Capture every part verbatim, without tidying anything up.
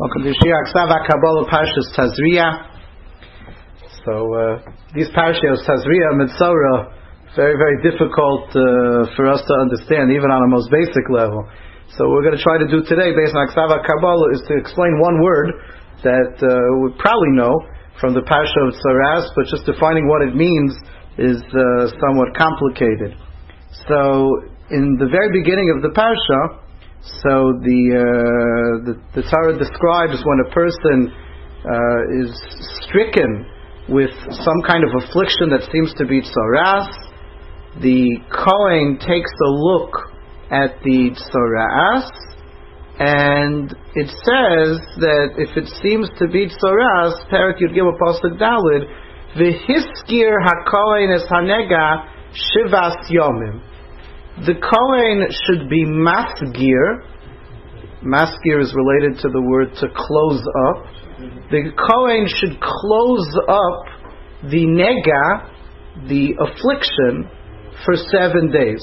Welcome to Shir Aksava Kabbalah Parshas Tazria. So uh, these parshas Tazria and Mitzora, very very difficult uh, for us to understand, even on a most basic level. So what we're going to try to do today, based on Aksava Kabbalah, is to explain one word that uh, we probably know from the parsha of Tzaras, but just defining what it means is uh, somewhat complicated. So in the very beginning of the parsha, so the, uh, the the Torah describes when a person uh, is stricken with some kind of affliction that seems to be tzaras. The Kohen takes a look at the tzaras, and it says that if it seems to be tzaras, Perek Yud Gimel Pasuk Daled, v'hiskir haKohen es hanega shivas yomim. The Kohen should be masgir. Masgir is related to the word to close up. The Kohen should close up the nega, the affliction, for seven days.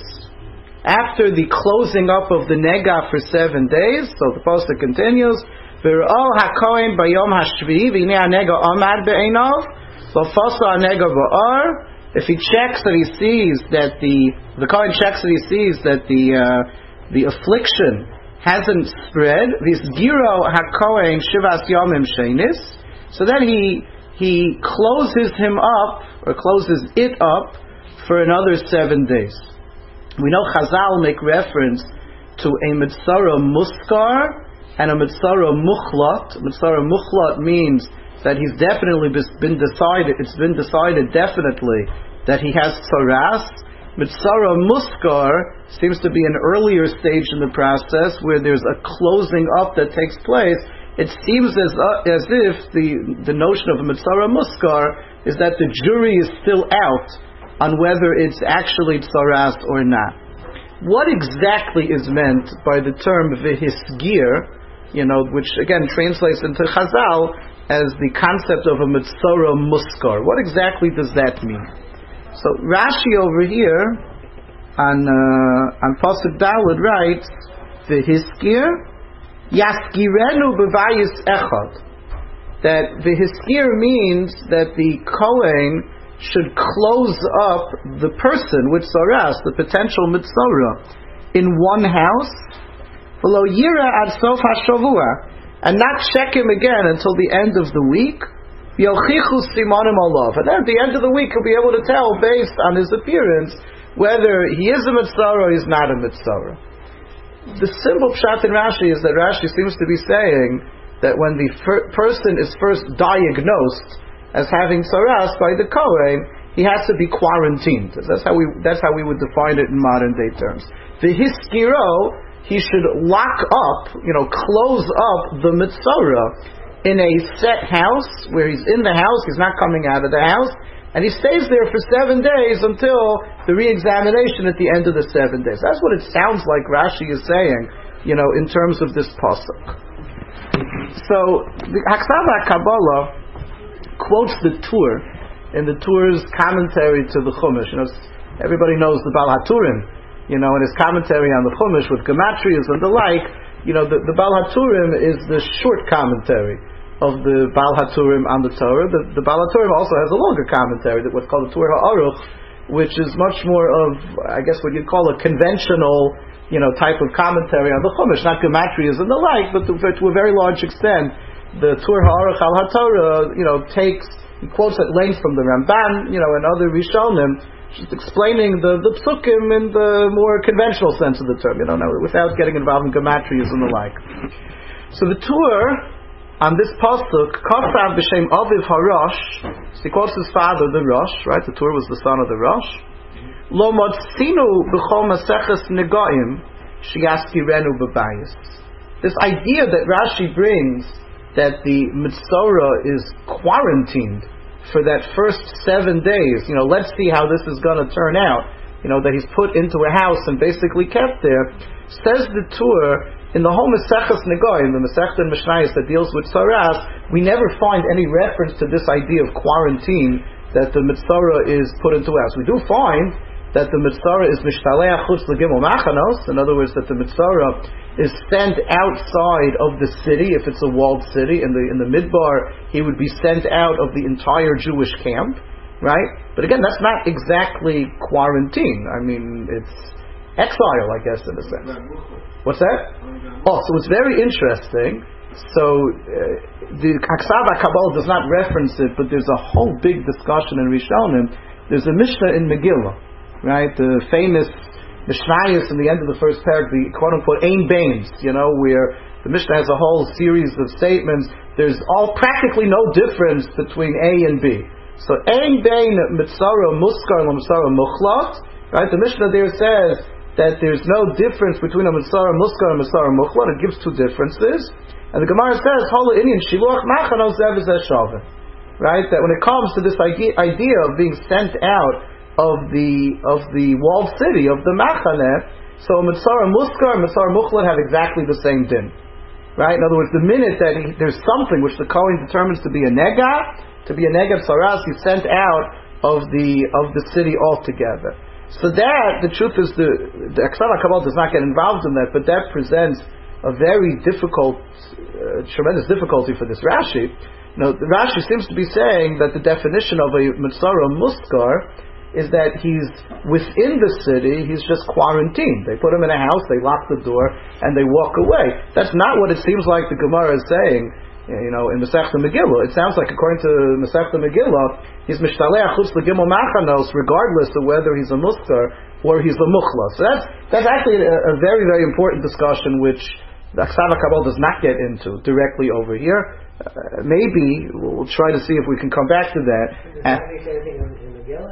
After the closing up of the nega for seven days, so the pasuk continues, V'r'ol haKohen bayom hashvi'i v'hinei hanega amad be'einav v'fasa hanega ba'ar. If he checks that he sees that the the Kohen checks that he sees that the uh, the affliction hasn't spread, this giro haKohen shivas yomim sheinis, so then he he closes him up or closes it up for another seven days. We know Chazal make reference to a mitzara muskar and a mitzara muchlat. Mitzara muchlat means that he's definitely been decided, it's been decided definitely that he has tzaras. Mitzara muskar seems to be an earlier stage in the process where there's a closing up that takes place. It seems as uh, as if the, the notion of a mitzara muskar is that the jury is still out on whether it's actually tzaras or not. What exactly is meant by the term v'hisgir, you know, which again translates into Chazal as the concept of a mitzara muskar? What exactly does that mean? So Rashi over here on uh, on Pasuk Daled writes, "V'hiskir yaskirenu b'vayis echad." That v'hiskir means that the Kohen should close up the person with tzaras, the potential mitzora, in one house, v'lo yira ad sof hashavua, and not check him again until the end of the week. Yochichu simonim alav, and then at the end of the week he'll be able to tell based on his appearance whether he is a mitzvah or he's not a mitzvah. The simple pshat in Rashi is that Rashi seems to be saying that when the fir- person is first diagnosed as having tzaras by the Kohen, he has to be quarantined. That's how we that's how we would define it in modern day terms. The hiskiro, he should lock up, you know, close up the mitzvah in a set house, where he's in the house, he's not coming out of the house, and he stays there for seven days until the re-examination at the end of the seven days. That's what it sounds like Rashi is saying, you know, in terms of this pasuk. So, the Aksava Kabbalah quotes the Tur in the Tur's commentary to the Chumash. You know, everybody knows the Baal HaTurim, you know, in his commentary on the Chumash with gematrias and the like. You know, the, the Baal HaTurim is the short commentary of the Baal HaTurim on the Torah. The, the Baal HaTurim also has a longer commentary, that what's called the Tur HaAruch, which is much more of, I guess, what you'd call a conventional, you know, type of commentary on the Chumash, not gematrias and the like, but to, to a very large extent, the Tur HaAruch al HaTorah, you know, takes, he quotes at length from the Ramban, you know, and other Rishonim, just explaining the, the psukim in the more conventional sense of the term, you know, without getting involved in gematrias and the like. So the Tur, on this pasuk, Kosav b'shem Aviv HaRosh, so he quotes his father, the Rosh, right? The Tur was the son of the Rosh. Lo motzinu b'chol maseches negoim sheyaskirenu b'bayis. This idea that Rashi brings that the mitzora is quarantined for that first seven days, you know, let's see how this is going to turn out, you know, that he's put into a house and basically kept there, says the Tur, in the whole Maseches Negoim, the Masechta and Mishnayos that deals with tzaras, we never find any reference to this idea of quarantine, that the mitzvah is put into a house. We do find that the mitzvah is mishtaleach chutz legimel machanos, in other words, that the mitzvah is sent outside of the city, if it's a walled city. In the in the Midbar, he would be sent out of the entire Jewish camp, right? But again, that's not exactly quarantine. I mean, it's exile, I guess, in a sense. What's that? Oh, so it's very interesting. So uh, the Aksav HaKabbalah does not reference it, but there's a whole big discussion in Rishonim. There's a Mishnah in Megillah, right? The famous Mishnayos in the end of the first paragraph, the quote-unquote Ein Bains, you know, where the Mishnah has a whole series of statements. There's all practically no difference between A and B. So Ein Bain Mitzara Muskar and Mitzara Muchlat, right? The Mishnah there says that there's no difference between a Mitzara Muskar and Mitzara Muchlat. It gives two differences. And the Gemara says, Hola Indian Shiluach Machanos Evazeh Shavin. Right? That when it comes to this idea, idea of being sent out of the of the walled city, of the Machaneh, so Mitzara Muskar and Mitzara Muchlat have exactly the same din. Right? In other words, the minute that he, there's something which the Kohen determines to be a nega, to be a nega Saras, he's sent out of the of the city altogether. So that, the truth is, the the Aksav HaKabbalah does not get involved in that, but that presents a very difficult, uh, tremendous difficulty for this Rashi. Now, the Rashi seems to be saying that the definition of a Mitzara Muskar is that he's within the city, he's just quarantined. They put him in a house, they lock the door, and they walk away. That's not what it seems like the Gemara is saying, you know, in Masechta Megillah. It sounds like, according to Masechta Megillah, he's Mishtaleach Chutz L'Gimel Machanos, regardless of whether he's a Muskar or he's a Muchla. So that's, that's actually a, a very, very important discussion, which the Aksav HaKabbalah does not get into directly over here. Uh, maybe we'll try to see if we can come back to that. Does that make anything in Megillah?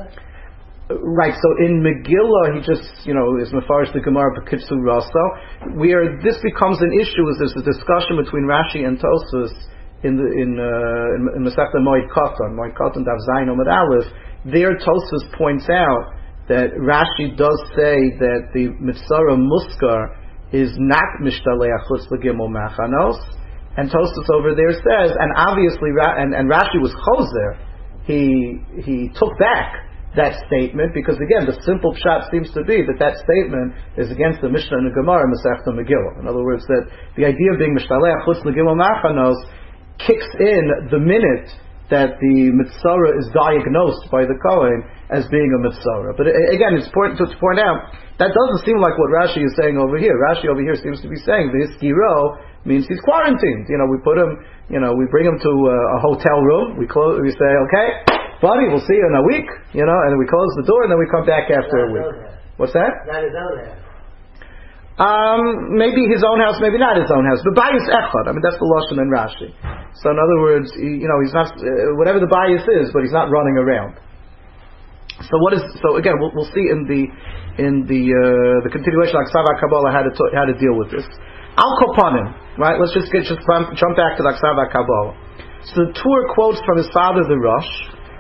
Right, so in Megillah, he just, you know, is Mefarish the Gemara B'Kitzur Raso. Where this becomes an issue is there's a discussion between Rashi and Tosfos in the in uh, in Masechta Moed Katan, Moed Katan Daf Zayin Omid Aleph. There, Tosfos points out that Rashi does say that the Mitzara Muskar is not Mishtaleach Chutz L'Gimel Machanos, and Tosfos over there says, and obviously, and, and Rashi was chozer, he he took back that statement, because again, the simple pshat seems to be that that statement is against the Mishnah and the Gemara in Masechta Megillah. In other words, that the idea of being Mishtaleach Chutz L'Gimel Machanos kicks in the minute that the Mitzara is diagnosed by the Kohen as being a Mitzara. But again, it's important to point out, that doesn't seem like what Rashi is saying over here. Rashi over here seems to be saying this Giro means he's quarantined. You know, we put him, you know, we bring him to a, a hotel room, we close, we say, okay, buddy, we'll see you in a week, you know, and then we close the door and then we come back after a week. What's that? Not his own house. Um, maybe his own house, maybe not his own house. But bias echad. I mean, that's the lashon in Rashi. So in other words, you know, he's not uh, whatever the bias is, but he's not running around. So what is? So again, we'll, we'll see in the in the uh, the continuation of Aksav HaKabbalah how to t- how to deal with this. Al Kopanim, right? Let's just get just jump, jump back to the Aksav HaKabbalah. So the Tur quotes from his father, the Rosh.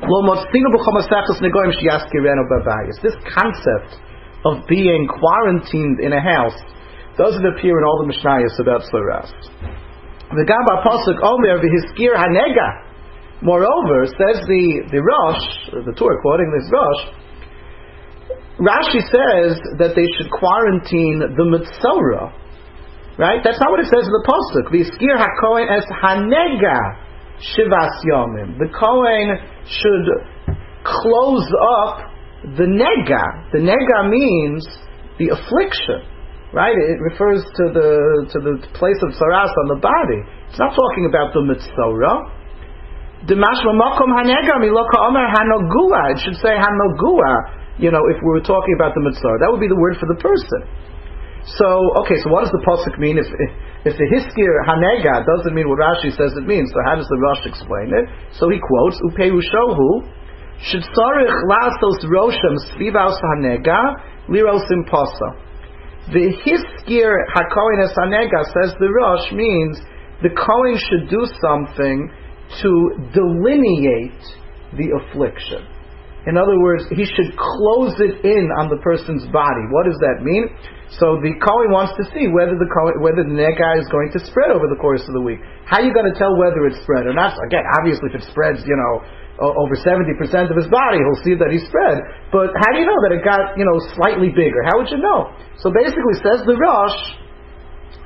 This concept of being quarantined in a house doesn't appear in all the Mishnayos about Saras. The Gamba Pasuk Omer v'hiskir hanega. Moreover, says the the Rosh, the Torah quoting this Rosh, Rashi says that they should quarantine the Mitzora. Right? That's not what it says in the Pasuk. V'hiskir hakohen es hanega shivas yomim. The Kohen should close up the nega. The nega means the affliction, right? It refers to the to the place of saras on the body. It's not talking about the mitzora. The mashma makom hanega miloka omer hanogua. It should say hanogua. You know, if we were talking about the mitzora, that would be the word for the person. So, okay. So, what does the pasuk mean? If if, if the hiskir hanega doesn't mean what Rashi says it means, so how does the Rosh explain it? So he quotes upeushohu. Should sarich lasos roshem svivas hanega lirosim pasa. The hiskir hakohen es hanega, says the Rosh, means the Kohen should do something to delineate the affliction. In other words, he should close it in on the person's body. What does that mean? So the Kohen wants to see whether the Kohen, whether the nega is going to spread over the course of the week. How are you going to tell whether it's spread or not? Again, obviously, if it spreads, you know, over seventy percent of his body, he'll see that he spread. But how do you know that it got, you know, slightly bigger? How would you know? So basically, says the Rosh,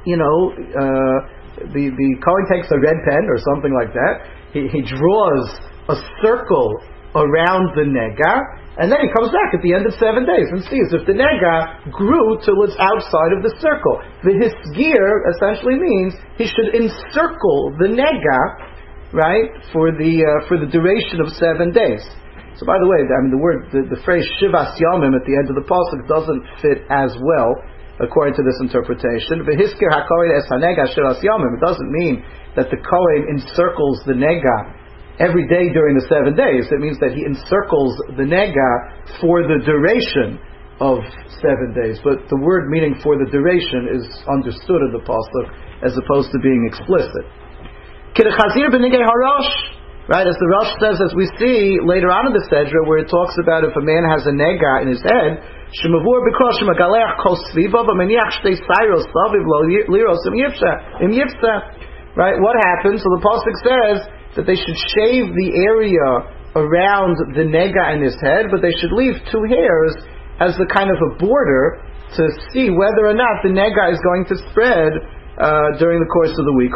you know, uh, the the Kohen takes a red pen or something like that. He, he draws a circle around the nega, and then he comes back at the end of seven days and sees if the nega grew till it's outside of the circle. The hisgir essentially means he should encircle the nega, right, for the uh, for the duration of seven days. So, by the way, I mean the word, the, the phrase shivas yamim at the end of the pasuk doesn't fit as well according to this interpretation. V'hiskir hakohen es hanega shivas yamim. It doesn't mean that the kohen encircles the nega every day during the seven days. It means that he encircles the nega for the duration of seven days. But the word meaning for the duration is understood in the pasuk as opposed to being explicit. Kidachazir b'nigei harash, right? As the Rosh says, as we see later on in the Sedra, where it talks about if a man has a nega in his head, shemavur b'kol shemagaleach kol sviva v'meniach shtei sayros saviv lo liros im yifsa. Right? What happens? So the pasuk says that they should shave the area around the nega in his head, but they should leave two hairs as the kind of a border to see whether or not the nega is going to spread uh, during the course of the week.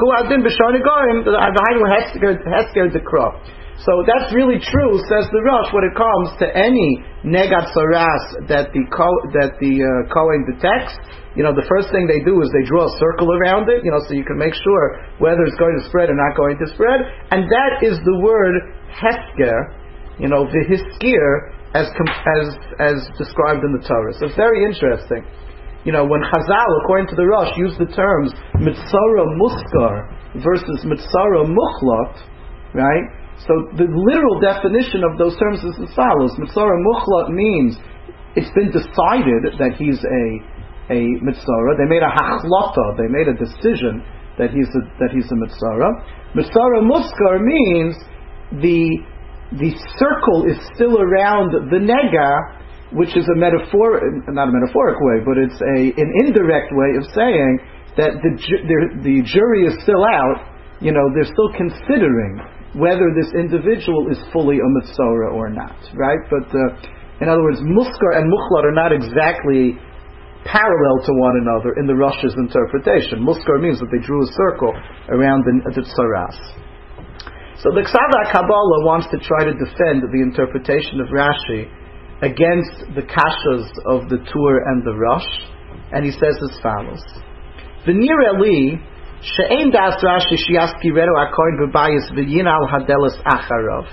So that's really true, says the Rosh, when it comes to any negat saras that the that the uh, Kohen detects. You know, the first thing they do is they draw a circle around it, you know, so you can make sure whether it's going to spread or not going to spread. And that is the word hefker, you know, v'hiskir, as as as described in the Torah. So it's very interesting. You know, when Chazal, according to the Rosh, use the terms mitzara muskar versus mitzara muchlot, right? So the literal definition of those terms is as follows. Mitzara muchlot means it's been decided that he's a a mitzara. They made a hachlata. They made a decision that he's a, that he's a mitzara. Mitzara muskar means the the circle is still around the nega, which is a metaphor, not a metaphoric way, but it's a an indirect way of saying that the the, the jury is still out. You know, they're still considering whether this individual is fully a mitzara or not. Right? But uh, in other words, muskar and muchlat are not exactly parallel to one another in the Rosh's interpretation. Muskar means that they drew a circle around the, the tsaras. So the Ksava Kabbalah wants to try to defend the interpretation of Rashi against the kashas of the Tur and the Rosh, and he says as follows: V'nir eli she'ein das Rashi shiaski redo akoin v'bayis v'yinal hadelas acharav.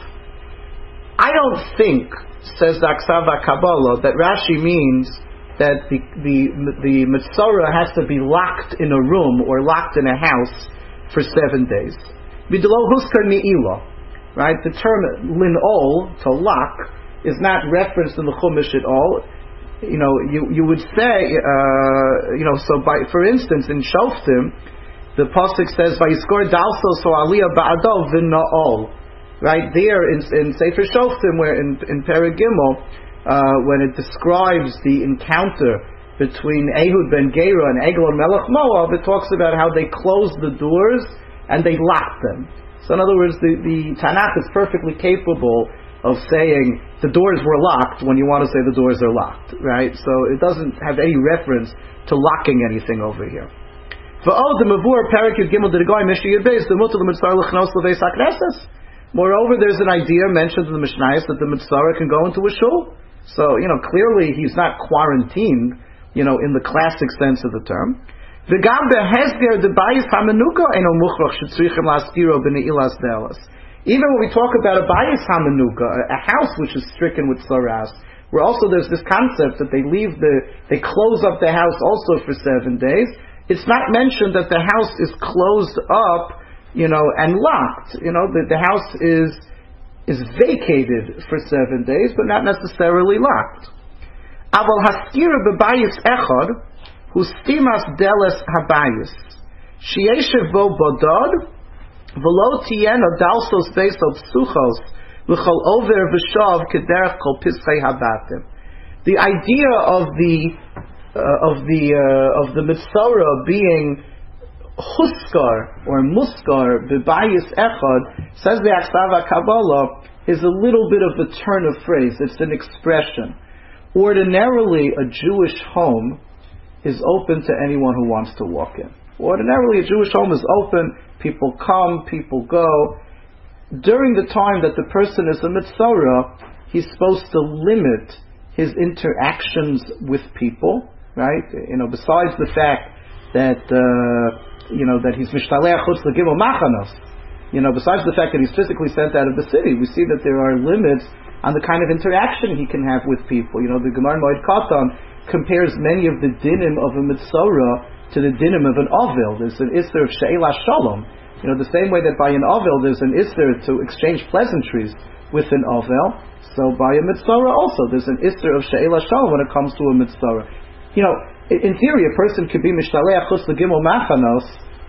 I don't think, says the Ksava Kabbalah, that Rashi means that the the the mitzora has to be locked in a room or locked in a house for seven days. Vidlo huskar ni'ila, right? The term linol, to lock, is not referenced in the Chumash at all. You know, you you would say, uh, you know, so by for instance in Shoftim, the pasuk says vayiskor dalso so aliyah ba'adov v'na'ol, right there in in Sefer Shoftim, where in in Perek Gimel, Uh, when it describes the encounter between Ehud ben Gera and Eglon Melech Moab, it talks about how they closed the doors and they locked them. So in other words, the, the Tanakh is perfectly capable of saying the doors were locked when you want to say the doors are locked, right? So it doesn't have any reference to locking anything over here. Moreover, there's an idea mentioned in the Mishnayos that the mitzvah can go into a shul. So, you know, clearly he's not quarantined, you know, in the classic sense of the term. Even when we talk about a bayis hamenuka, a house which is stricken with saras, where also there's this concept that they leave the, they close up the house also for seven days. It's not mentioned that the house is closed up, you know, and locked. You know, the, the house is is vacated for seven days, but not necessarily locked. Aval haskira bebayis echad, hu stimas deles habayis, sheyeshev bo bodod, v'lo tiena dalsos beisot suchos, v'chol over v'shav kederach kol pischei habatim. The idea of the uh, of the uh, of the mitzvah being huskar or muskar bebayis echad, says the Aksava Kabbalah, is a little bit of a turn of phrase. It's an expression. Ordinarily, a Jewish home is open to anyone who wants to walk in. Ordinarily, a Jewish home is open, people come, people go. During the time that the person is a Mitzorah, he's supposed to limit his interactions with people, right? You know, besides the fact that, uh, you know, that he's Mishtaleach Chutz L'Gimel Machanos, you know, besides the fact that he's physically sent out of the city, we see that there are limits on the kind of interaction he can have with people. You know, the Gemara Moed Katan compares many of the dinim of a Mitzorah to the dinim of an Ovil. There's an Isser of She'ela Shalom. You know, the same way that by an Ovil there's an Isser to exchange pleasantries with an Ovil, so by a Mitzorah also there's an Isser of She'ela Shalom when it comes to a Mitzorah. You know, in theory a person could be Mishtaleach Chutz L'Gimel Machanos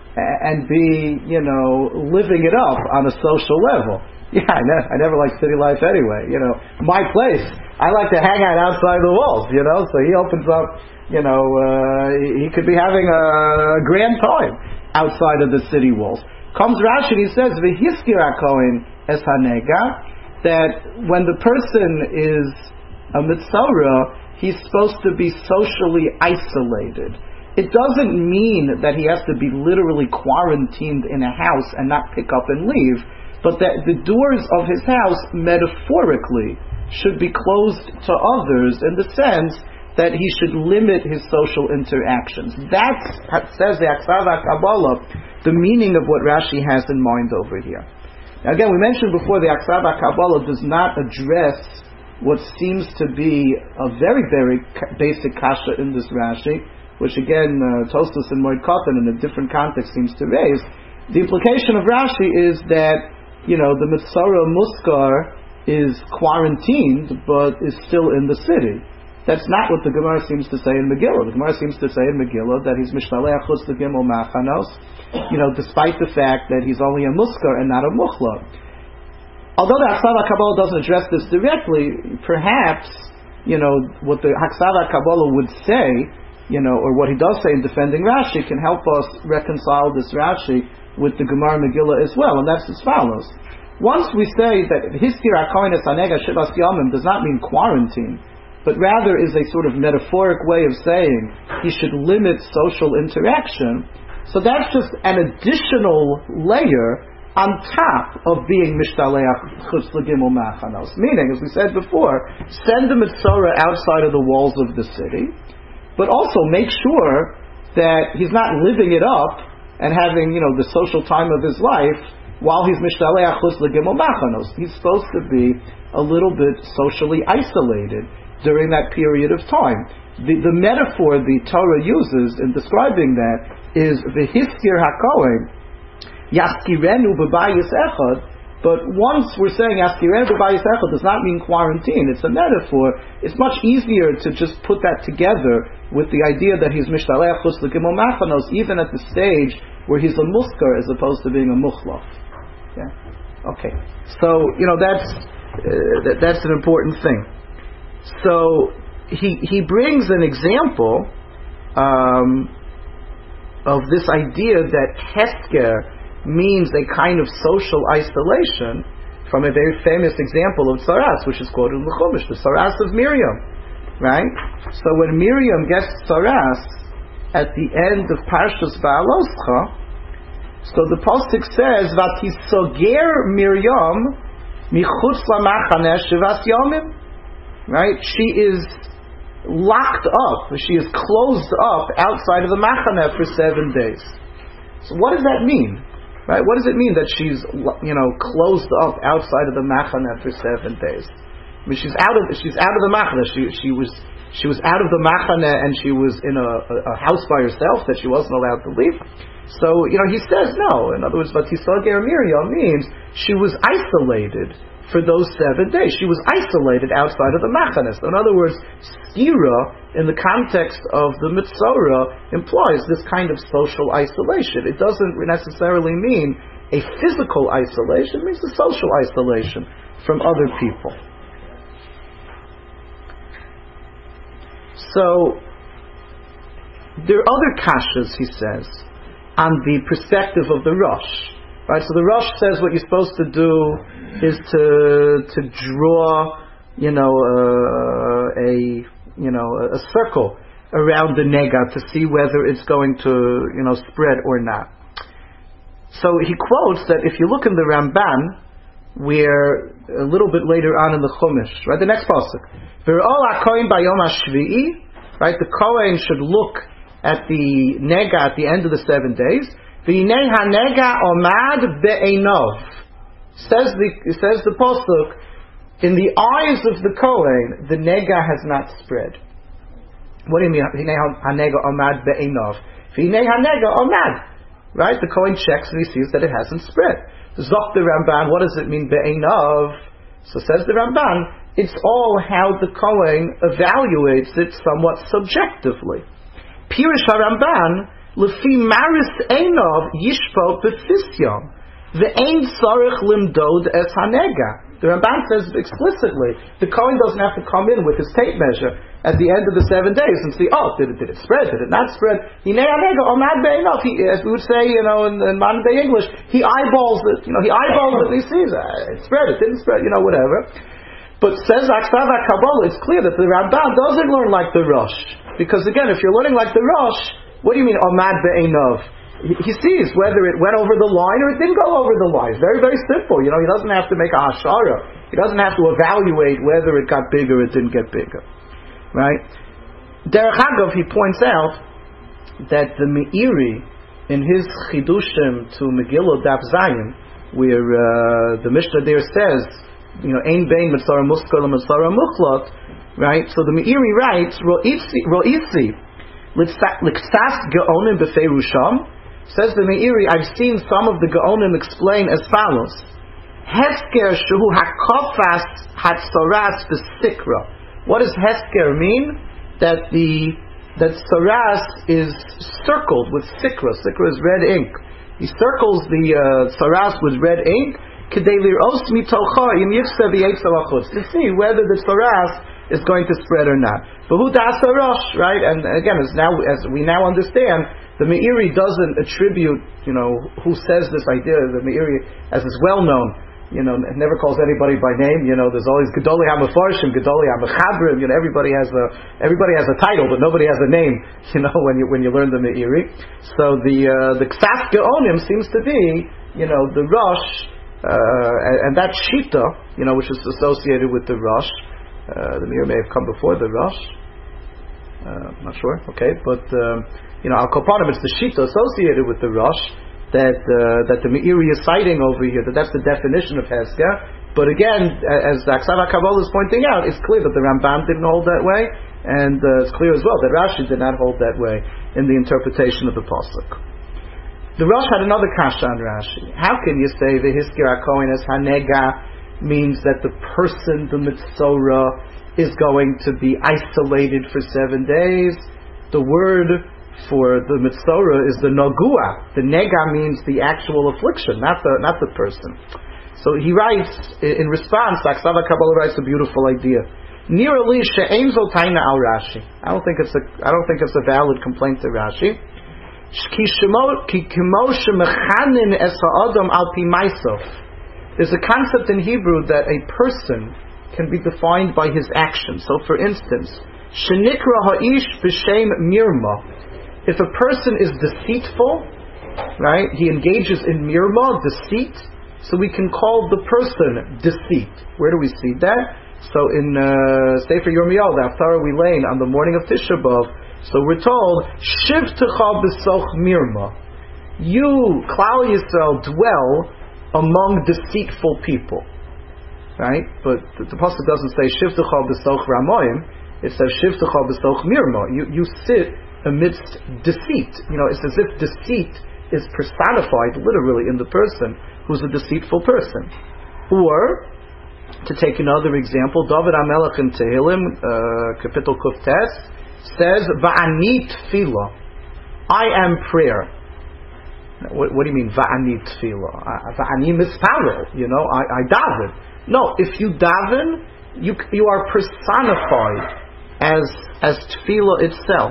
and be, you know, living it up on a social level. Yeah, I, ne- I never liked city life anyway. You know, my place, I like to hang out outside the walls, you know, so he opens up, you know, uh, he could be having a grand time outside of the city walls. Comes Rashi and he says, V'hiskir HaKohen es hanega, that when the person is a Mitzorah, he's supposed to be socially isolated. It doesn't mean that he has to be literally quarantined in a house and not pick up and leave, but that the doors of his house, metaphorically, should be closed to others in the sense that he should limit his social interactions. That's, says the Aksava Kabbalah, the meaning of what Rashi has in mind over here. Now again, we mentioned before, the Aksava Kabbalah does not address what seems to be a very, very basic kasha in this Rashi, which again, uh, Tosfos and Moed Katan in a different context seems to raise. The implication of Rashi is that, you know, the Mitzorah Muskar is quarantined, but is still in the city. That's not what the Gemara seems to say in Megillah. The Gemara seems to say in Megillah that he's Mishtaleach Chutz L'Gimel Machanos, you know, despite the fact that he's only a Muskar and not a Muchla. Although the Aksava Kabbalah doesn't address this directly, perhaps, you know, what the Aksava Kabbalah would say, you know, or what he does say in defending Rashi can help us reconcile this Rashi with the Gemara Megillah as well, and that's as follows. Once we say that Hiskir HaKohen es hanega Shivas Yomim does not mean quarantine, but rather is a sort of metaphoric way of saying he should limit social interaction, so that's just an additional layer on top of being Mishtaleach Chutz L'Gimel Machanos. Meaning, as we said before, send the Mitzorah outside of the walls of the city, but also make sure that he's not living it up and having, you know, the social time of his life while he's Mishtaleach Chutz L'Gimel Machanos. He's supposed to be a little bit socially isolated during that period of time. The, the metaphor the Torah uses in describing that is V'hiskir HaKohen Yaskirenu B'bayis Echad. But once we're saying Yaskirenu B'bayis Echad does not mean quarantine, it's a metaphor. It's much easier to just put that together with the idea that he's Mishtaleach Chutz L'Gimel Machanos even at the stage where he's a Muskar as opposed to being a Muchlaf. Yeah. Okay. So, you know, that's uh, that, that's an important thing. So he he brings an example um, of this idea that Hesker means a kind of social isolation from a very famous example of Saras, which is quoted in the Chumash, the Saras of Miriam, right? So when Miriam gets Saras at the end of Parshas Ba'aloscha, so the pasuk says, "Vatisoger Miriam michutz lamachaneh shivas yomim." Right? She is locked up, she is closed up outside of the Machaneh for seven days. So what does that mean? Right? What does it mean that she's, you know, closed up outside of the Machaneh for seven days? I mean, she's out of she's out of the Machaneh. She she was she was out of the Machaneh and she was in a, a, a house by herself that she wasn't allowed to leave. So, you know, he says no. In other words, Vatisoger Miriam means she was isolated for those seven days. She was isolated outside of the Machaneh. So in other words, skira, in the context of the Mitzorah, implies this kind of social isolation. It doesn't necessarily mean a physical isolation, it means a social isolation from other people. So, there are other kashas, he says, on the perspective of the Rosh. Right, so the Rosh says what you're supposed to do is to to draw, you know, uh, a you know a circle around the nega to see whether it's going to, you know, spread or not. So he quotes that if you look in the Ramban, where a little bit later on in the Chumash, right, the next pasuk, V'r'ol ha'kohen bayom hashvi'i, right, the Kohen should look at the nega at the end of the seven days. V'hinei ha'nega omad be'enov. Says the says the pasuk, in the eyes of the Kohen, the nega has not spread. What do you mean? V'hinei ha'nega omad be'enov. V'hinei ha'nega omad. Right? The Kohen checks and he sees that it hasn't spread. Zoch the Ramban, what does it mean be'enov? So says the Ramban, it's all how the Kohen evaluates it somewhat subjectively. Pirish HaRamban, Lefi Maris Einov Yishpo Befisyom, Ve'ein Tzarech Limdod Es HaNega. The Ramban says explicitly, the Kohen doesn't have to come in with his tape measure at the end of the seven days and see, oh, did it, did it spread? Did it not spread? He, as we would say, you know, in, in modern day English, he eyeballs it. You know, he eyeballs it. And he sees uh, it spread. It didn't spread. You know, whatever. But says Aksav HaKabbalah, it's clear that the Ramban doesn't learn like the Rosh, because again, if you're learning like the Rosh, what do you mean Omad Be'enov? He sees whether it went over the line or it didn't go over the line. It's very, very simple. You know, he doesn't have to make a hashara. He doesn't have to evaluate whether it got bigger or it didn't get bigger. Right? Derech Hagav, he points out that the Meiri, in his Chidushim to Megillah Daf Zayin, where uh, the Mishnah there says, you know, Ein Bein Mitzara Muskal Mitzara Muchlot, right? So the Meiri writes, Ro'isi, L'ksas Ge'onim B'feirusham. Says the Meiri, I've seen some of the Ge'onim explain as follows: Hefker shehu hakofas hatzoras b'sikra. What does Hefker mean? That the that tzoras is circled with sikra. Sikra is red ink. He circles the uh, tzoras with red ink to see whether the tzoras is going to spread or not. But who das Rosh, right? And again, as now as we now understand, the Meiri doesn't attribute, you know, who says this idea. The Meiri, as is well known, you know, never calls anybody by name. You know, there's always Gedolei HaMefarshim, Gedolei HaMechabrim. You know, everybody has a everybody has a title, but nobody has a name. You know, when you when you learn the Meiri. So the uh, the Ksas Geonim seems to be, you know, the Rosh, uh, and, and that Shita, you know, which is associated with the Rosh. Uh, the Meiri may have come before the Rosh. Uh, I'm not sure. Okay, but um, you know, Al Kopanim, it's the Shita associated with the Rosh that uh, that the Meiri is citing over here. That that's the definition of Hesker. But again, as the Aksav HaKabbalah is pointing out, it's clear that the Ramban didn't hold that way, and uh, it's clear as well that Rashi did not hold that way in the interpretation of the pasuk. The Rosh had another kasha on Rashi. How can you say the Hiskir HaKohen as Hanega means that the person, the Mitzorah, is going to be isolated for seven days? The word for the Mitzorah is the Nogua. The Nega means the actual affliction, not the not the person. So he writes in response, Aksav HaKabbalah writes a beautiful idea. Nearly she'ein zol taina al Rashi. I don't think it's a I don't think it's a valid complaint to Rashi. Ki kimo shemechanin es ha'adam al pi ma'asav. There's a concept in Hebrew that a person can be defined by his actions. So, for instance, shenikra ha'ish b'shem mirma. If a person is deceitful, right, he engages in mirma, deceit, so we can call the person deceit. Where do we see that? So in uh, Sefer Yirmiyahu, the Haftarah we lay on the morning of Tisha B'Av, so we're told, Shivtecha b'soch mirma. You, Klal Yisrael, dwell among deceitful people. Right? But the, the pasuk doesn't say Shivtecha b'soch ramoyim, it says Shivtecha b'soch mirma. You, you sit amidst deceit. You know, it's as if deceit is personified literally in the person who's a deceitful person. Or, to take another example, David HaMelech in Tehillim, uh, Kapitel Kuf Tes, says, Va'ani tefillah. I am prayer. What, what do you mean, Va'ani tefillah? Va'ani mispalel. You know, I, I daven. No, if you daven, you you are personified as as tefillah itself.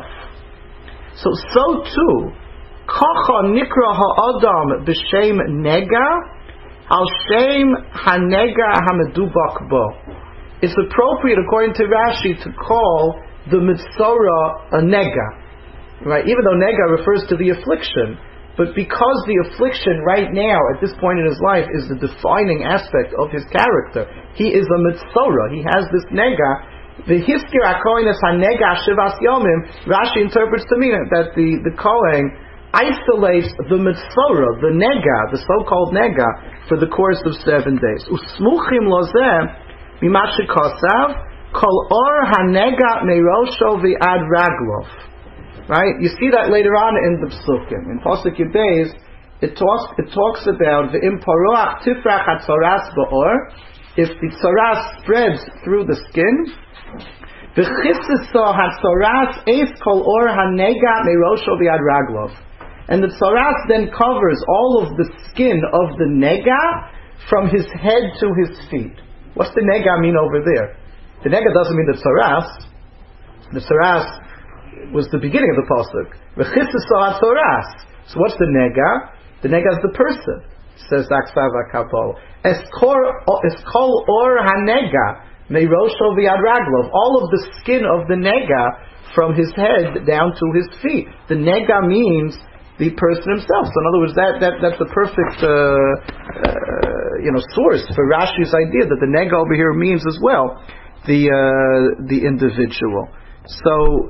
So, so too, Kacha nikra ha'adam b'shem nega, al shem ha'nega ha'medubak bo. It's appropriate, according to Rashi, to call the Mitzora a nega, right? Even though nega refers to the affliction, but because the affliction right now, at this point in his life, is the defining aspect of his character, he is a Mitzora, he has this nega. The Hiskir HaKohenes HaNega Shivas Yomim, Rashi interprets to mean that the, the Kohen isolates the Mitzora, the nega, the so-called nega, for the course of seven days. Usmuchim lozeh mimashikosav kol or hanega meirosho v'ad raglov. Right? You see that later on in the Psukim. In Pasuk Yud Beis, it talks it talks about the imporoach tifrach hatzoras ba'or. If the tzoras spreads through the skin, v'chisiso hatzoras eis kol or hanega meirosho v'ad raglov. And the tzoras then covers all of the skin of the nega from his head to his feet. What's the nega mean over there? The nega doesn't mean the tzoras. The tzoras was the beginning of the pasuk. V'chisiso hatzoras. So what's the nega? The nega is the person. Says Aksav HaKabbalah. Es kol or hanega meirosho v'ad raglov. All of the skin of the nega from his head down to his feet. The nega means the person himself. So in other words, that, that that's the perfect uh, uh, you know source for Rashi's idea that the nega over here means as well the uh, the individual. So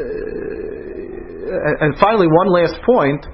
uh, and finally, one last point.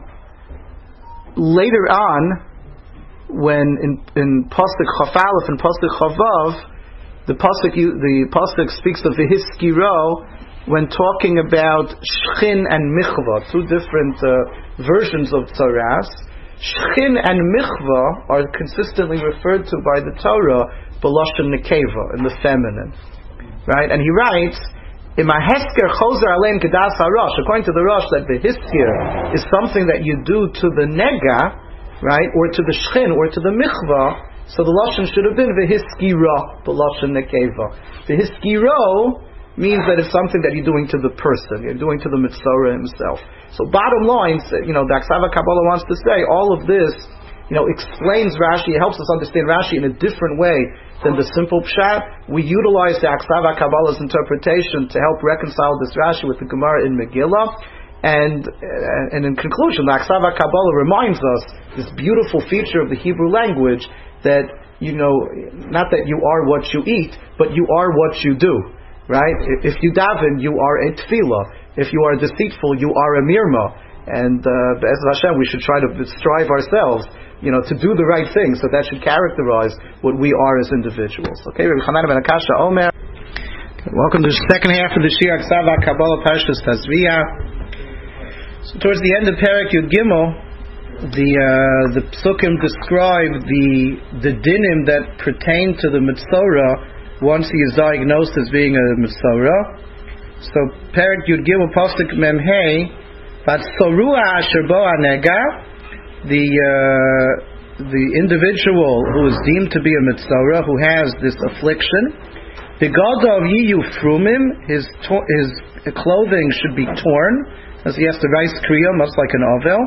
Later on, when in in pasuk Chaf Aleph and pasuk Chavav, the pasuk the pasuk speaks of the hiskiro when talking about shchin and michva, two different uh, versions of tzaras. Shchin and michva are consistently referred to by the Torah b'lashon nekeva, in the feminine, right? And he writes, "In my hesker chozer alein kedas harosh." According to the Rosh, that the hisker is something that you do to the nega, right, or to the shchin, or to the michva. So the lashon should have been v'hiskira b'lashon nekeva. The hiskiro means that it's something that you're doing to the person, you're doing to the Mitzora himself. So bottom line, you know, the Aksav HaKabbalah wants to say, all of this, you know, explains Rashi, it helps us understand Rashi in a different way than the simple pshat. We utilize the Aksav HaKabbalah's interpretation to help reconcile this Rashi with the Gemara in Megillah. And, and in conclusion, the Aksav HaKabbalah reminds us this beautiful feature of the Hebrew language that, you know, not that you are what you eat, but you are what you do. Right? If you daven, you are a tefillah. If you are deceitful, you are a mirma. And uh, Be'ez Hashem, we should try to strive ourselves, you know, to do the right thing. So that should characterize what we are as individuals. Okay, Rabbi Chanan ben Akasha Omer. Welcome to the second half of the Shir Aksav HaKabbalah Parshas Tazria. So towards the end of Perek Yud Gimel, the uh, the Psukim describe the the dinim that pertain to the Mitzora once he is diagnosed as being a Mitzora. So Perek Yud Gimel Pasuk Mem Hey, Vatsorua Asher Bo Hanega, the uh, the individual who is deemed to be a Mitzora, who has this affliction, Begadov Yiyu Frumim, his to- his clothing should be torn, as he has to rise kriya, much like an ovel.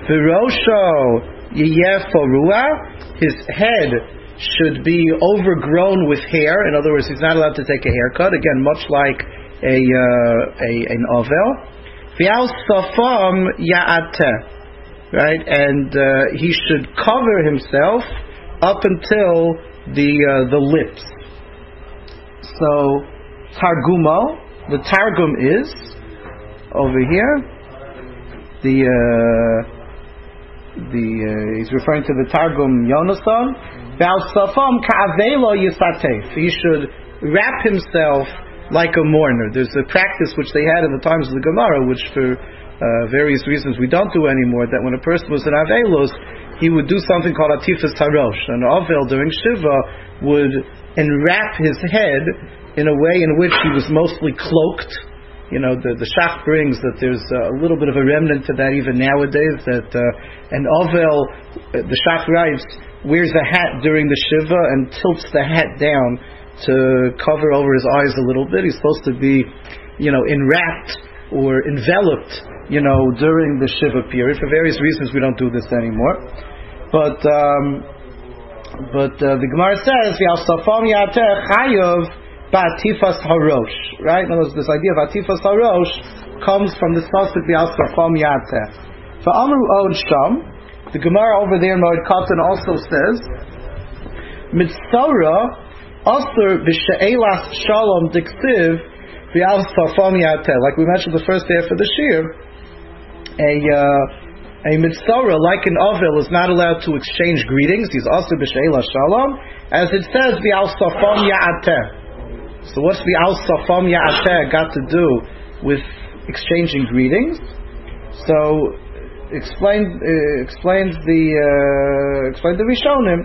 Virosho Yiyeh Forua, his head should be overgrown with hair. In other words, he's not allowed to take a haircut. Again, much like a uh, a an ovel. V'al safam ya'ateh, right? And uh, he should cover himself up until the uh, the lips. So Targumo, the Targum is over here. The uh, the uh, he's referring to the Targum Yonason. He should wrap himself like a mourner. There's a practice which they had in the times of the Gemara, which for uh, various reasons we don't do anymore, that when a person was in Avelos, he would do something called Atifas Tarosh. And Avel during Shiva would enwrap his head in a way in which he was mostly cloaked. You know, the, the Shach brings that there's a little bit of a remnant to that even nowadays, that uh, an Avel, the Shach writes, wears a hat during the Shiva and tilts the hat down to cover over his eyes a little bit. He's supposed to be, you know, enwrapped or enveloped, you know, during the Shiva period. For various reasons we don't do this anymore. But um, but uh, the Gemara says, V'al safam ya'ateh chayav ba'atifas harosh. Right? In other words, this idea of atifas harosh comes from this pasuk V'al Safam Ya'ateh. For Amru Od Sham, the Gemara over there in Moed Katan also says, Mitzora Asur b'she'elas shalom diksiv V'al Safam Ya'ateh. Like we mentioned the first day for the Shir, a uh, a mitzora like an avil is not allowed to exchange greetings. He's Asur b'she'elas shalom, as it says V'al Safam Ya'ateh. So what's V'al Safam Ya'ateh got to do with exchanging greetings? So explain uh, explains the uh, explain the Rishonim.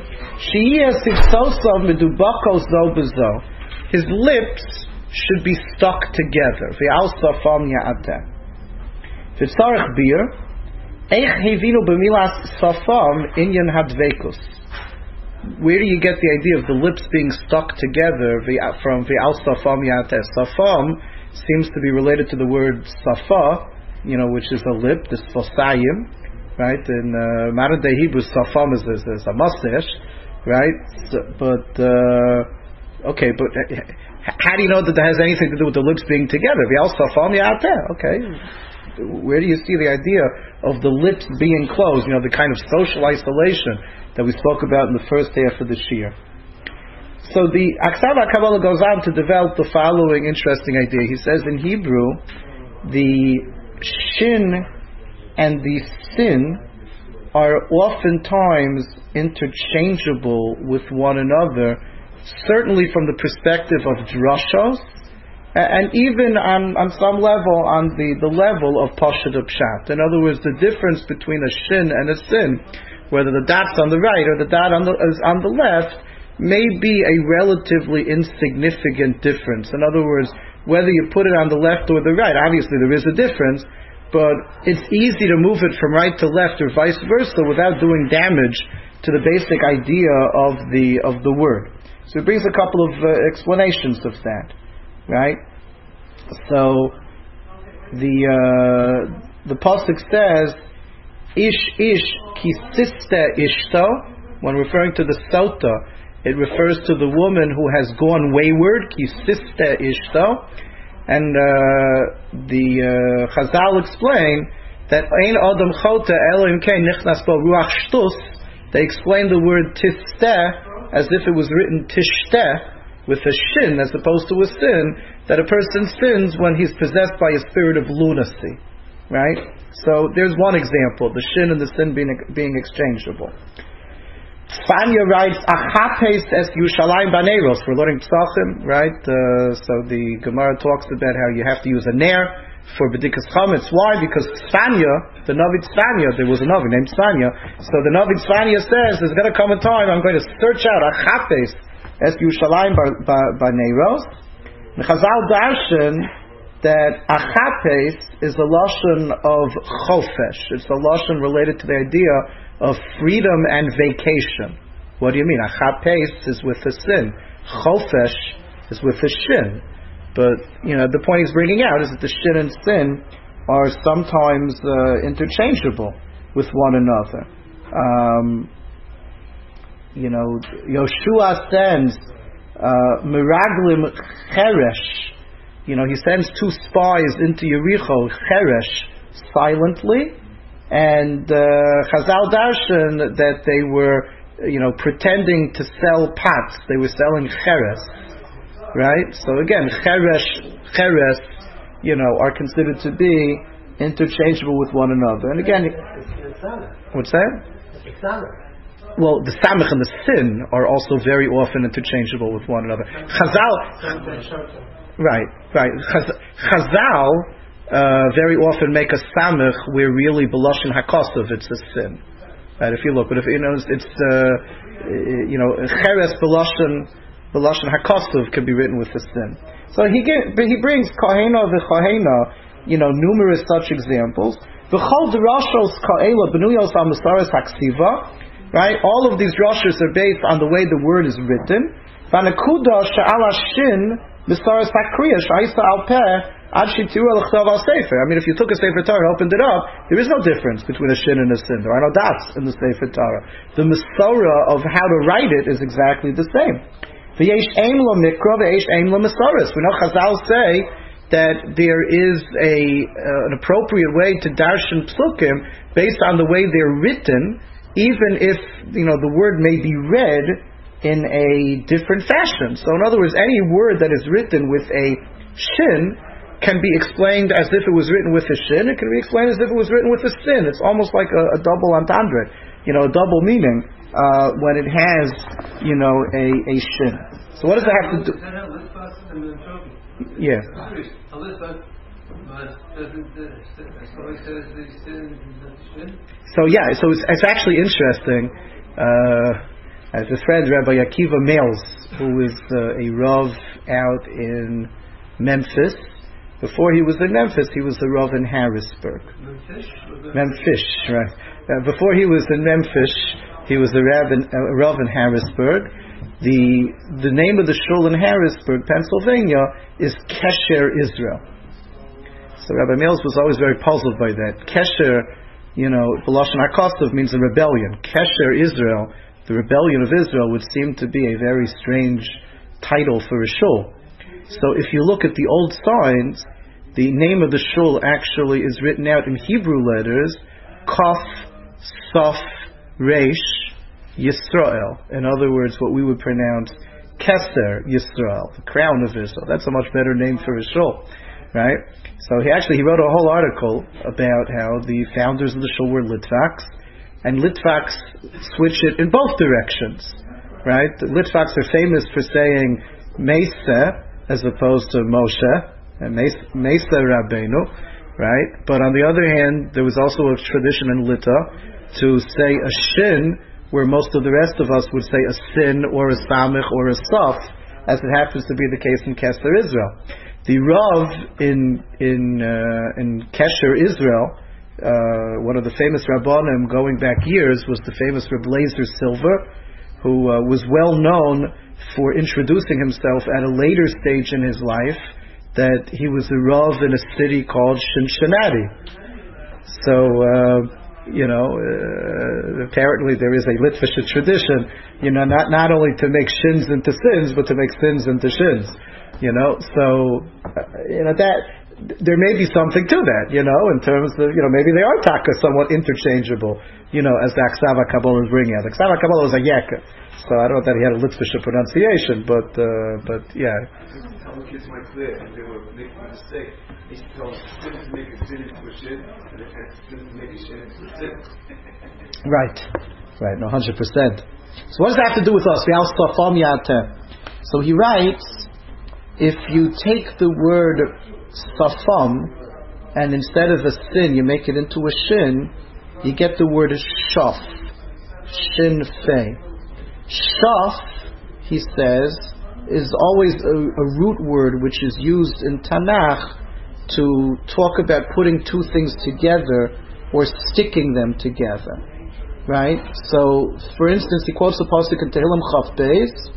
His lips should be stuck together. V'al safam ya'ateh. V'tzarech bir eich hevinu b'milas safam inyan hadvekus. Where do you get the idea of the lips being stuck together from V'al safam ya'ateh? Safam seems to be related to the word safa, you know, which is a lip, this fosayim, right? In uh, modern day Hebrew, safam is, is, is a mustache, right? So, but uh, okay, but uh, how do you know that that has anything to do with the lips being together? V'al safam ya'ateh. Okay, where do you see the idea of the lips being closed? You know, the kind of social isolation that we spoke about in the first half of the Shir. So the Aksav HaKabbalah goes on to develop the following interesting idea. He says in Hebrew, the shin and the sin are oftentimes interchangeable with one another, certainly from the perspective of drashos, and even on, on some level, on the, the level of Pashut Pshat. In other words, the difference between a shin and a sin, whether the dot's on the right or the dot on the, is on the left, may be a relatively insignificant difference. In other words, whether you put it on the left or the right, obviously there is a difference, but it's easy to move it from right to left or vice versa without doing damage to the basic idea of the of the word. So it brings a couple of uh, explanations of that, right? So the uh, the pasuk says, "Ish ish kisiste ishto." When referring to the sota, it refers to the woman who has gone wayward, kisiste ishto, and uh, the uh, Chazal explain that ein adam chota elohim kein nichnas bo ruach shtus. They explain the word tisteh as if it was written tishteh with a shin as opposed to a sin, that a person sins when he's possessed by a spirit of lunacy, right? So there's one example, the shin and the sin being being exchangeable. Tzfanya writes, Achapes es Yushalayim Baneros. We're learning Psachim, right? Uh, so the Gemara talks about how you have to use a ner for B'dikas Chametz. Why? Because Tzfanya, the Navi Tzfanya, there was a Navi named Tzfanya. So the Navi Tzfanya says, there's going to come a time I'm going to search out Achapes es Yushalayim Baneros. The Chazal darshan that Achapes is a lashon of Chofesh. It's a lashon related to the idea of freedom and vacation. What do you mean? Achapes is with the sin. Chofesh is with the shin. But, you know, the point he's bringing out is that the shin and sin are sometimes uh, interchangeable with one another. Um, you know, Yoshua sends uh, Miraglim Cheresh. You know, he sends two spies into Yericho, Cheresh, silently. And uh, Chazal darshan that they were, you know, pretending to sell pots. They were selling cheres, right? So again, cheresh, cheres, you know, are considered to be interchangeable with one another. And again, what's that? Well, the samech and the sin are also very often interchangeable with one another. Chazal, right, right. Chazal. Uh, very often make a samech where really b'lashon hakosov it's a sin. Right? If you look, but if you know, it's uh, you know, cheres b'lashon b'lashon hakosov can be written with a sin. So he get, he brings kahena v'chahena, you know, numerous such examples. V'chol derashos ka'ela b'nuyos al masaras haksiva. Right? All of these drashos are based on the way the word is written. V'anakuda she'ala shin masaras hakriya sh'aisa al peh. I mean, if you took a Sefer Torah and opened it up, there is no difference between a shin and a sin. There are no dots in the Sefer Torah. The Masorah of how to write it is exactly the same. V'yesh aim lo mikra, v'yesh aim lo masoros. We know Chazal say that there is a uh, an appropriate way to darshan psukim based on the way they're written, even if you know the word may be read in a different fashion. So, in other words, any word that is written with a shin can be explained as if it was written with a shin. It can be explained as if it was written with a sin. It's almost like a, a double entendre, you know, a double meaning uh, when it has, you know, a, a shin. So what does it have to do? Yeah. So yeah, so it's, it's actually interesting. Uh, as his friend Rabbi Akiva Males, who is uh, a Rav out in Memphis. Before he was in Memphis, he was a Rav in Harrisburg. Memphis? Memphis, right. Uh, before he was in Memphis, he was a Rav in, uh, Rav in Harrisburg. The the name of the shul in Harrisburg, Pennsylvania, is Kesher Israel. So Rabbi Mills was always very puzzled by that. Kesher, you know, B'lashon HaKosov means a rebellion. Kesher Israel, the rebellion of Israel, would seem to be a very strange title for a shul. So if you look at the old signs, the name of the shul actually is written out in Hebrew letters, Kaf, Saf, Reish, Yisrael. In other words, what we would pronounce Keser Yisrael, the crown of Israel. That's a much better name for a shul, right? So he actually he wrote a whole article about how the founders of the shul were Litvaks, and Litvaks switch it in both directions, right? The Litvaks are famous for saying Mesa as opposed to Moshe, and Mesa Rabbeinu, right? But on the other hand, there was also a tradition in Lita to say a shin, where most of the rest of us would say a sin or a samich or a saf, as it happens to be the case in Kesher Israel. The Rav in in uh, in Kesher Israel, uh, one of the famous Rabbanim going back years, was the famous Reb Leizer Silver, who uh, was well known for introducing himself at a later stage in his life that he was a Rav in a city called Cincinnati. So, uh, you know, uh, apparently there is a Litvish tradition, you know, not, not only to make shins into sins, but to make sins into shins. You know, so, uh, you know, that, there may be something to that, you know, in terms of, you know, maybe they are taka somewhat interchangeable, you know, as the Aksava Kabbalah is bringing out. The Aksava Kabbalah was a yeka, so I don't know that he had a Litvish pronunciation, but, uh, but yeah. Some kids might play, and they were making a mistake. They tell sin to make a sin into a shin, and they had sin to make a shin into a sin. Right, right, no, one hundred percent. So what does that have to do with us? So he writes, if you take the word safam, and instead of a sin, you make it into a shin, you get the word shaf. Shin fei. Shaf, he says, is always a, a root word which is used in Tanakh to talk about putting two things together or sticking them together. Right? So, for instance, he quotes the pasuk in Tehillim Chaf Beis,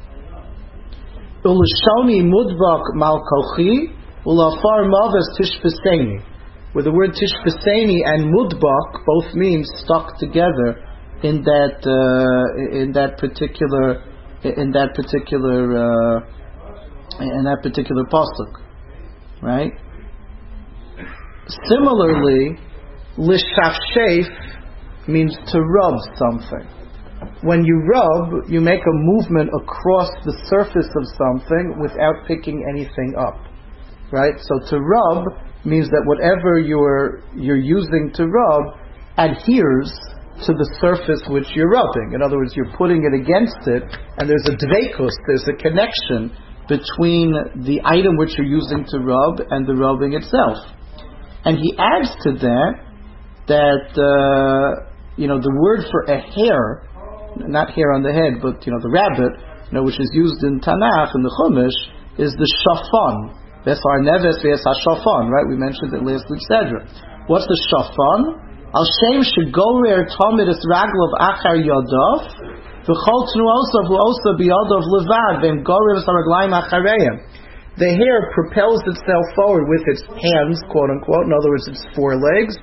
Ulashoni mudbak malkochi ulafar maves tishpeseni, where the word tishpeseni and mudbak both mean stuck together in that uh, in that particular in that particular uh, in that particular pasuk, right? Similarly, lishafshef means to rub something. When you rub, you make a movement across the surface of something without picking anything up, right? So to rub means that whatever you're you're using to rub adheres to the surface which you're rubbing. In other words, you're putting it against it, and there's a dveikus, there's a connection between the item which you're using to rub and the rubbing itself. And he adds to that that uh, you know the word for a hair, not hair on the head, but you know the rabbit, you know, which is used in Tanakh in the Chumash, is the shafan. Vesar neves ves hashafan, right? We mentioned it last week. Cedra. What's the shafan? Al shem shegorer tamid es raglav achar yadav, v'chol tnuosav v'osa biyadav levad v'em gorer v'saraglayim achareim. The hair propels itself forward with its hands, quote unquote. In other words, its forelegs,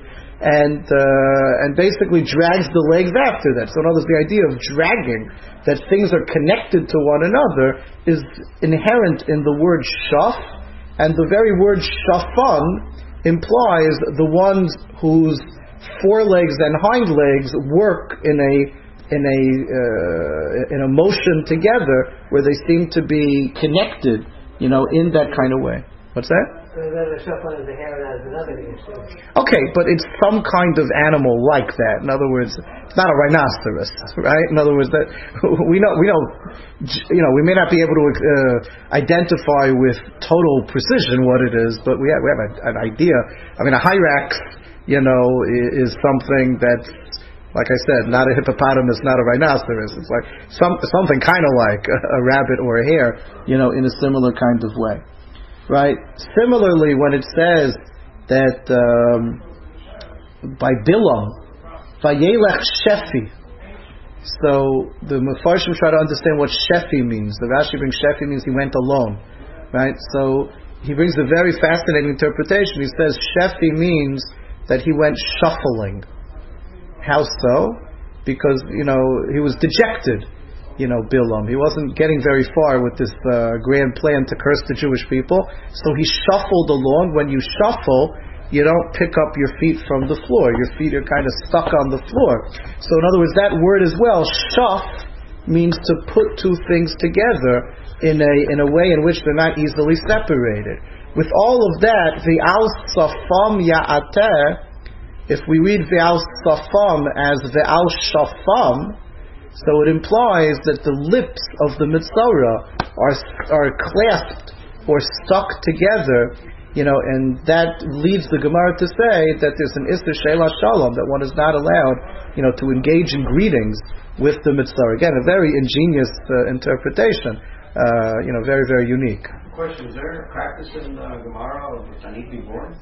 and uh, and basically drags the legs after that. So in other words, the idea of dragging, that things are connected to one another, is inherent in the word shaf, and the very word shafan implies the ones whose forelegs and hind legs work in a in a uh, in a motion together, where they seem to be connected, you know, in that kind of way. What's that? So then the shafan is the hair, and that's another issue. Okay, but it's some kind of animal like that. In other words, it's not a rhinoceros, right? In other words, that we know we know, you know, we may not be able to uh, identify with total precision what it is, but we have we have a, an idea. I mean, a hyrax, you know, is something that's, like I said, not a hippopotamus, not a rhinoceros. It's like some something kind of like a, a rabbit or a hare, you know, in a similar kind of way. Right. Similarly, when it says that um, by Bilam, Vayelech Shefi, so the Mefarshim try to understand what Shefi means. The Rashi brings Shefi means he went alone, right? So he brings a very fascinating interpretation. He says Shefi means that he went shuffling. How so? Because, you know, he was dejected. You know, Bilam. He wasn't getting very far with this uh, grand plan to curse the Jewish people, so he shuffled along. When you shuffle, you don't pick up your feet from the floor. Your feet are kind of stuck on the floor. So in other words, that word as well, shaf, means to put two things together in a in a way in which they're not easily separated. With all of that, the al safam ya'ateh, if we read the al safam as the al shafam, so it implies that the lips of the Mitzorah are are clasped or stuck together, you know, and that leads the Gemara to say that there's an Isser Sheila Shalom, that one is not allowed, you know, to engage in greetings with the Mitzorah. Again, a very ingenious uh, interpretation, uh, you know, very, very unique. Question: is there a practice in uh, Gemara of Tanit being born?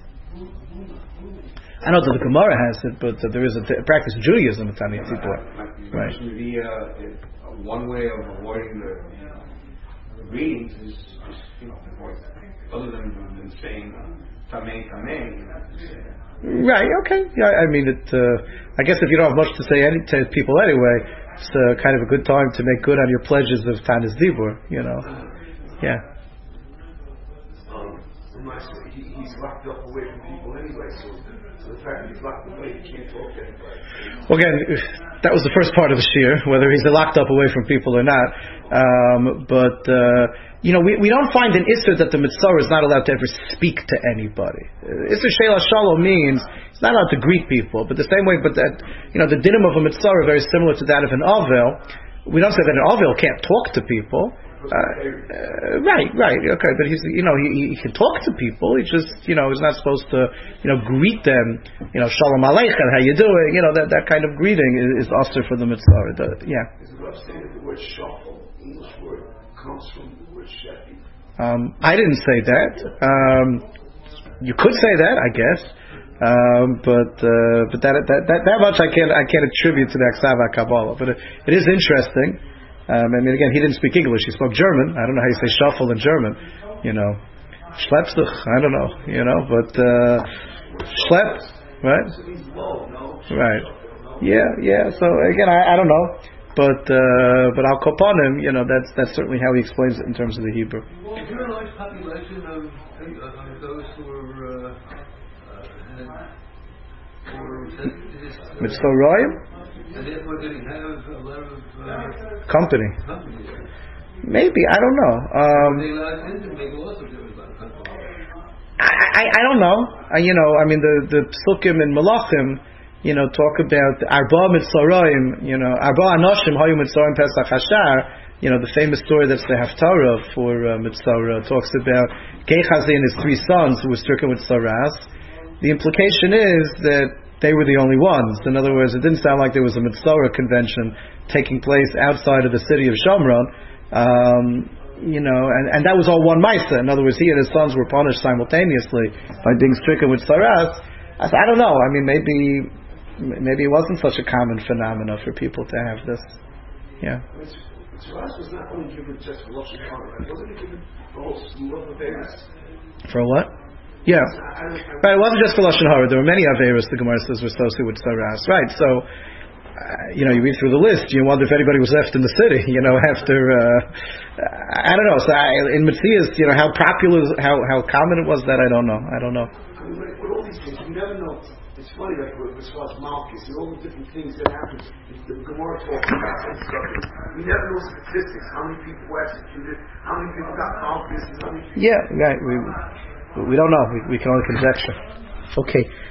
I know that the Gemara has it, but uh, there is a, t- a practice in Judaism of Tanit Tzipor. Right. The, uh, one way of avoiding the, the readings is just, you know, avoid, other than, than saying Tamei Tamei. Right. Okay. Yeah. I mean, it. Uh, I guess if you don't have much to say any, to people anyway, it's uh, kind of a good time to make good on your pledges of Tanis Dibur. You know. Yeah. Um, he, he's locked up away from people anyway, so. The fact that he's locked away, he can't talk to anybody. Well, again, that was the first part of the shir, whether he's locked up away from people or not. Um, but uh, you know, we, we don't find an isser that the Mitzorah is not allowed to ever speak to anybody. Uh, isser Sheila Shalom means it's not allowed to greet people, but the same way, but that, you know, the dinim of a Mitzorah very similar to that of an Avel. We don't say that an Avel can't talk to people. Uh, uh, right, right, okay, but he's, you know, he, he can talk to people. He just, you know, he's not supposed to, you know, greet them. You know, Shalom Aleichem, how you doing? You know, that, that kind of greeting is, is usher for the Mitzorah. The, yeah. Is it understanding the word shuffle? English word comes from the word shefi. Um, I didn't say that. Um, you could say that, I guess. Um, but uh, but that, that that that much I can't I can't attribute to the Aksava Kabbalah. But it, it is interesting. Um, I mean, again, he didn't speak English. He spoke German. I don't know how you say shuffle in German. You know, schleppstuch. I don't know. You know, but uh, schlepp, right? Right. Yeah, yeah. So again, I, I don't know, but uh, but I'll cop on him. You know, that's that's certainly how he explains it in terms of the Hebrew. Well, is there a large population of, of those who are uh, uh, Mitzorayim? And therefore, did he have a lot of uh, company? company? Maybe, I don't know. Um, they allowed him to make also there was a lot of company. I, I I don't know. I, you know, I mean the the Psukim and Malachim, you know, talk about Arba Mitzorayim. You know, Arba Anoshim Hayu Mitzorayim Pesach Hashar. You know, the famous story that's the Haftarah for uh, Mitzorah talks about Gehazi and his three sons who were stricken with Saras. The implication is that they were the only ones. In other words, it didn't sound like there was a Mitzorah convention taking place outside of the city of Shomron. Um, you know, and, and that was all one Maisa. In other words, he and his sons were punished simultaneously by being stricken with Saras. I, I don't know. I mean, maybe maybe it wasn't such a common phenomena for people to have this. Yeah. Saras was not only given just for Lashon Hara, right? Wasn't it given for whole slew of events? For what? Yeah. Right, it wasn't just for Lashon Hara. There were many Averos the Gemara says were associated with Saras. Right, so, uh, you know, you read through the list, you wonder if anybody was left in the city, you know, after, uh, I don't know, so I, in Metzias, you know, how popular, how how common it was, that I don't know. I don't know. I mean, with, with all these things, you never know. It's funny, like with as far as Malchus and all the different things that happen. The Gemara talks about and stuff. We never know statistics. How many people were executed? How many people got Malchus? How many people Yeah, right. We we don't know. We, we can only conjecture. Okay.